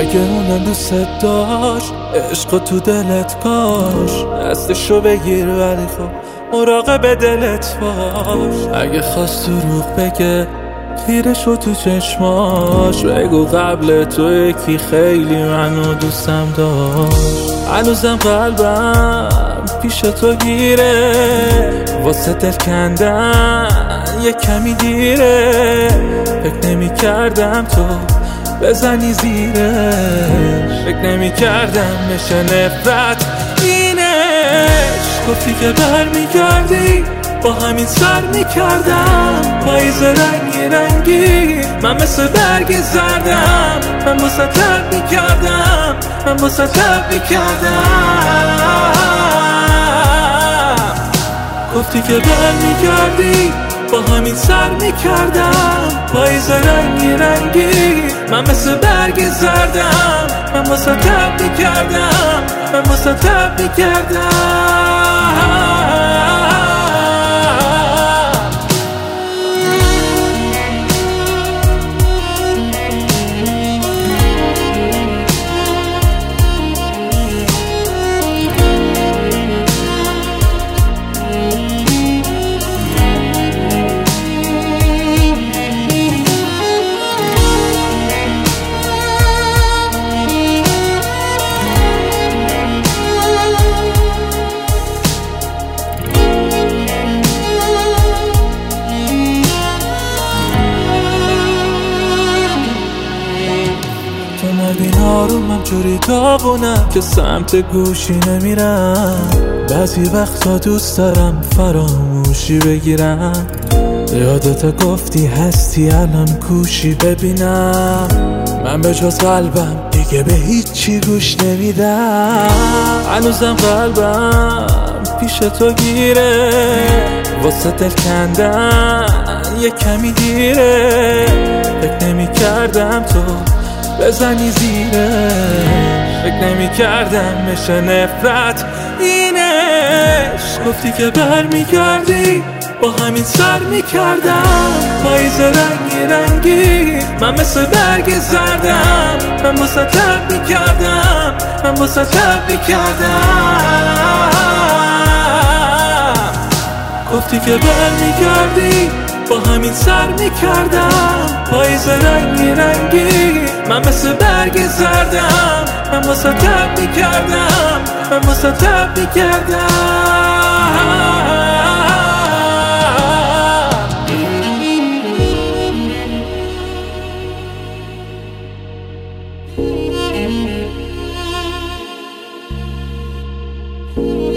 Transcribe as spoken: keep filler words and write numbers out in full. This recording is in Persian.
اگه اونم دوست داشت عشق تو دلت کاش دستشو بگیر ولی خب مراقب دلت باش. اگه خواست دروغ بگه خیره شو تو چشماش بگو قبل تو یکی خیلی منو دوستم داشت. هنوزم قلبم پیش تو گیره واسه دل کندن یه کمی دیره. فکر نمی کردم تو بزنی زیرش، فکر نمی کردم بشه نفرت اینش. گفتی که بر می گردی با همین سر می کردم پاییز رنگی رنگی من مثل برگ زردم. من باسه تب می کردم من باسه تب می کردم. گفتی که بر می گردی با همین سر می کردم پاییز رنگی رنگی من مثل برگ زردم. من باسه تب می کردم من باسه تب می کردم. نبین آرومم جوری داغونم که سمت گوشی نمیرم. بعضی وقتا دوست دارم فراموشی بگیرم. یادت گفتی هستی الان کوشی ببینم. من به جز قلبم دیگه به هیچی گوش نمیدم. هنوزم قلبم پیش تو گیره واسه دل کندن یه کمی دیره. فکر نمی کردم تو بزنی زیرش، فکر نمی کردم بشه نفرت اینش. گفتی که بر می گردی با همین سر می کردم پاییز رنگی رنگی من مثل برگ زردم. من باسه تب می کردم من باسه تب می کردم. گفتی که بر می گردی با همین سر می کردم پاییز رنگی رنگی من مثل برگ زردم. من باسه تب می کردم من باسه تب می کردم.